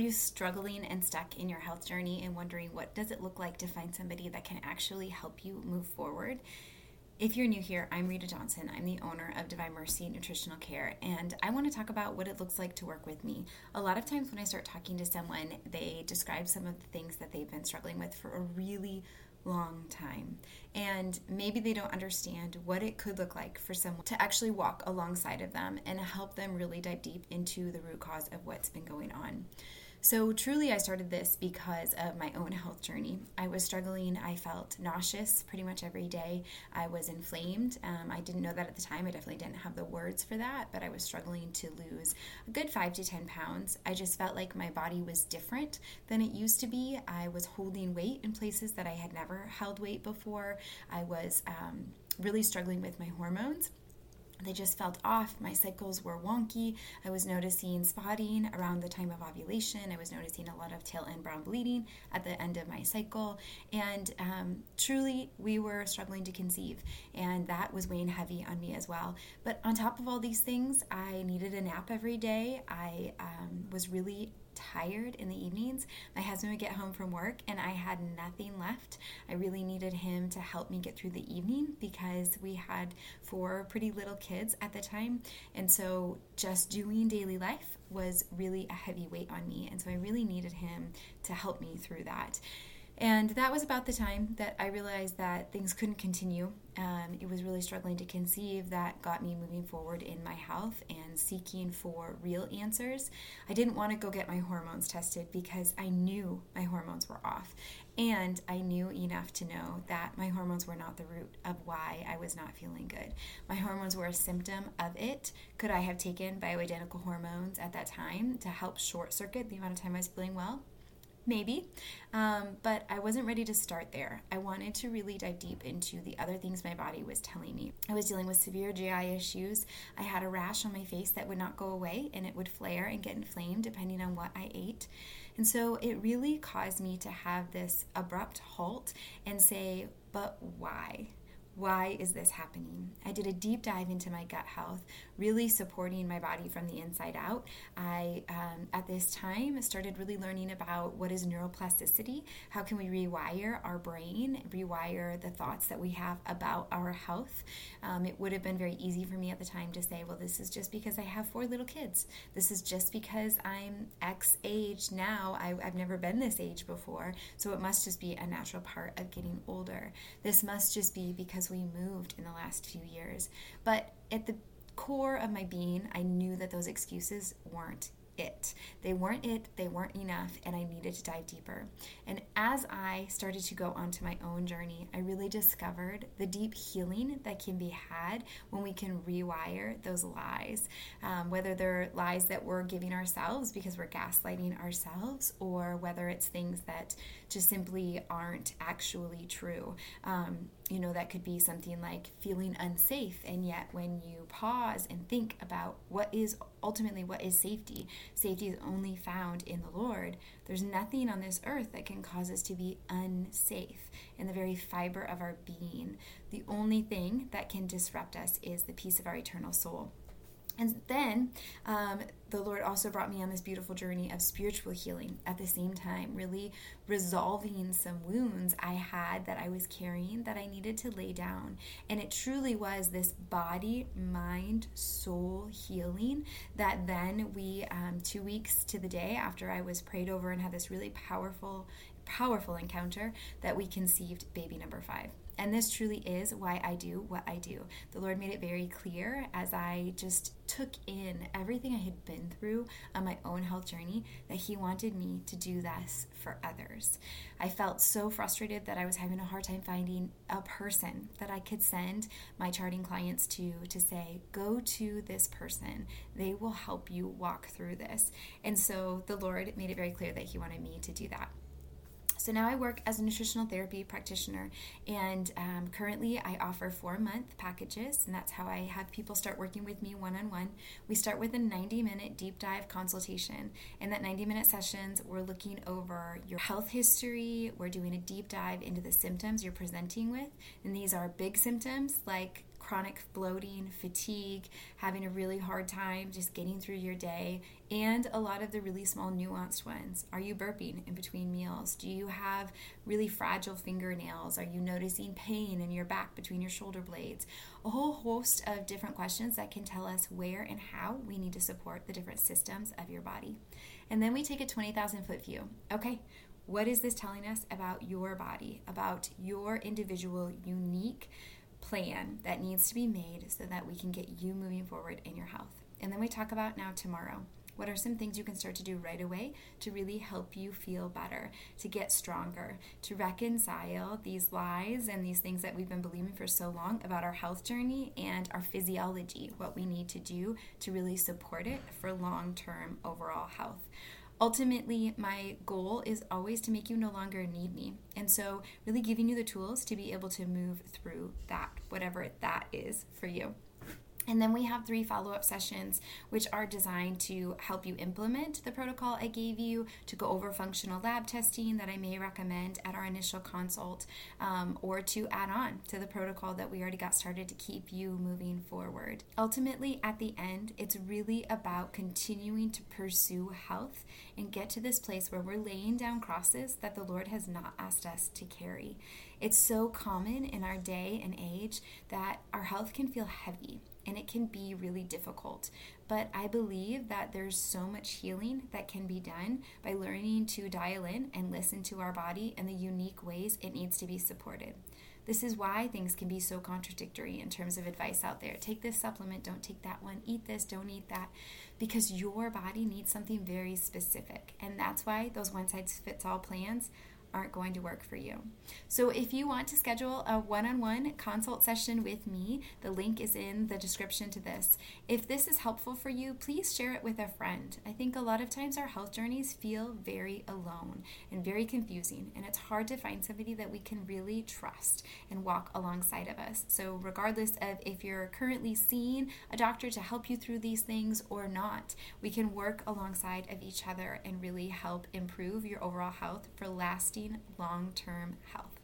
you struggling and stuck in your health journey and wondering what does it look like to find somebody that can actually help you move forward? If you're new here, I'm Rita Johnson. I'm the owner of Divine Mercy Nutritional Care, and I want to talk about what it looks like to work with me. A lot of times when I start talking to someone, they describe some of the things that they've been struggling with for a really long time. And maybe they don't understand what it could look like for someone to actually walk alongside of them and help them really dive deep into the root cause of what's been going on. So truly I started this because of my own health journey. I was struggling. I felt nauseous pretty much every day. I was inflamed. I didn't know that at the time. I definitely didn't have the words for that, but I was struggling to lose a good 5 to 10 pounds. I just felt like my body was different than it used to be. I was holding weight in places that I had never held weight before. I was really struggling with my hormones. They just felt off. My cycles were wonky. I was noticing spotting around the time of ovulation. I was noticing a lot of tail end brown bleeding at the end of my cycle. And truly, we were struggling to conceive. And that was weighing heavy on me as well. But on top of all these things, I needed a nap every day. I was really tired in the evenings. My husband would get home from work and I had nothing left. I really needed him to help me get through the evening because we had 4 pretty little kids at the time. And so just doing daily life was really a heavy weight on me. And so I really needed him to help me through that. And that was about the time that I realized that things couldn't continue. It was really struggling to conceive that got me moving forward in my health and seeking for real answers. I didn't want to go get my hormones tested because I knew my hormones were off. And I knew enough to know that my hormones were not the root of why I was not feeling good. My hormones were a symptom of it. Could I have taken bioidentical hormones at that time to help short circuit the amount of time I was feeling well? Maybe, but I wasn't ready to start there. I wanted to really dive deep into the other things my body was telling me. I was dealing with severe GI issues. I had a rash on my face that would not go away, and it would flare and get inflamed depending on what I ate. And so it really caused me to have this abrupt halt and say, but why? Why is this happening? I did a deep dive into my gut health, really supporting my body from the inside out. I, at this time, started really learning about what is neuroplasticity. How can we rewire our brain, rewire the thoughts that we have about our health? It would have been very easy for me at the time to say, well, this is just because I have 4 little kids. This is just because I'm X age now. I've never been this age before, so it must just be a natural part of getting older. This must just be because we moved in the last few years. But at the core of my being, I knew that those excuses weren't it. They weren't it, they weren't enough, and I needed to dive deeper. And as I started to go onto my own journey, I really discovered the deep healing that can be had when we can rewire those lies, whether they're lies that we're giving ourselves because we're gaslighting ourselves, or whether it's things that just simply aren't actually true. That could be something like feeling unsafe, and yet when you pause and think about what is safety, safety is only found in the Lord. There's nothing on this earth that can cause us to be unsafe in the very fiber of our being. The only thing that can disrupt us is the peace of our eternal soul. And then the Lord also brought me on this beautiful journey of spiritual healing at the same time, really resolving some wounds I had that I was carrying that I needed to lay down. And it truly was this body, mind, soul healing that then we, 2 weeks to the day after I was prayed over and had this really powerful encounter, that we conceived baby number 5. And this truly is why I do what I do. The Lord made it very clear as I just took in everything I had been through on my own health journey that He wanted me to do this for others. I felt so frustrated that I was having a hard time finding a person that I could send my charting clients to say, go to this person. They will help you walk through this. And so the Lord made it very clear that He wanted me to do that. So now I work as a nutritional therapy practitioner, and currently I offer 4-month packages, and that's how I have people start working with me one-on-one. We start with a 90-minute deep dive consultation. In that 90-minute sessions, we're looking over your health history. We're doing a deep dive into the symptoms you're presenting with, and these are big symptoms like chronic bloating, fatigue, having a really hard time just getting through your day, and a lot of the really small nuanced ones. Are you burping in between meals? Do you have really fragile fingernails? Are you noticing pain in your back between your shoulder blades? A whole host of different questions that can tell us where and how we need to support the different systems of your body. And then we take a 20,000 foot view. Okay, what is this telling us about your body, about your individual, unique plan that needs to be made so that we can get you moving forward in your health? And then we talk about now tomorrow. What are some things you can start to do right away to really help you feel better, to get stronger, to reconcile these lies and these things that we've been believing for so long about our health journey and our physiology, what we need to do to really support it for long-term overall health. Ultimately, my goal is always to make you no longer need me. And so really giving you the tools to be able to move through that, whatever that is for you. And then we have 3 follow-up sessions, which are designed to help you implement the protocol I gave you, to go over functional lab testing that I may recommend at our initial consult, or to add on to the protocol that we already got started to keep you moving forward. Ultimately, at the end, it's really about continuing to pursue health and get to this place where we're laying down crosses that the Lord has not asked us to carry. It's so common in our day and age that our health can feel heavy and it can be really difficult. But I believe that there's so much healing that can be done by learning to dial in and listen to our body and the unique ways it needs to be supported. This is why things can be so contradictory in terms of advice out there. Take this supplement, don't take that one. Eat this, don't eat that. Because your body needs something very specific. And that's why those one-size-fits-all plans aren't going to work for you. So if you want to schedule a one-on-one consult session with me, the link is in the description to this. If this is helpful for you, please share it with a friend. I think a lot of times our health journeys feel very alone and very confusing, and it's hard to find somebody that we can really trust and walk alongside of us. So regardless of if you're currently seeing a doctor to help you through these things or not, we can work alongside of each other and really help improve your overall health for lasting long-term health.